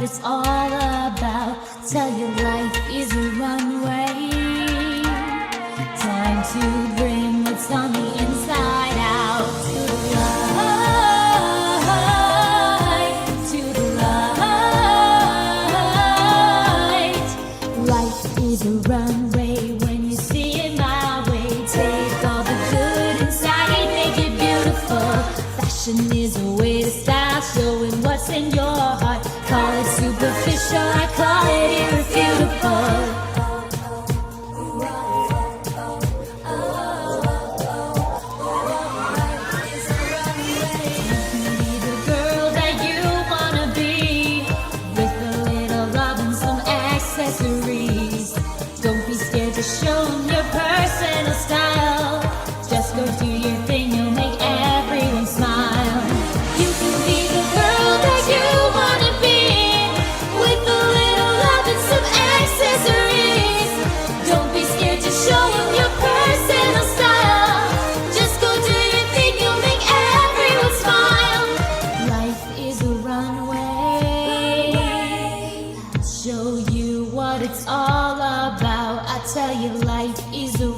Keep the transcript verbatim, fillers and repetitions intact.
it's all about. Tell you life is a runway. Time to bring what's on the inside out. To the light, to the light. Life is a runway when you see it my way. Take all the good inside, make it beautiful. Fashion is a way to style, showing what's in your heart. Call it superficial, I call it irrefutable. Don't be scared to show them your personal style. Just go do your thing, you'll make everyone smile. You can be the girl that you wanna be, with a little love and some accessories. Don't be scared to show them your personal style. Just go do your thing, you'll make everyone smile. Life is a runway, I'll show you what it's all about. I tell you life is a